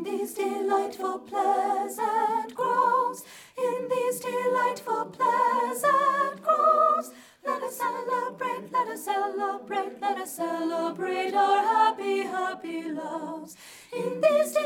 In these delightful pleasant groves, in these delightful pleasant groves, let us celebrate, let us celebrate, let us celebrate our happy, happy loves. In these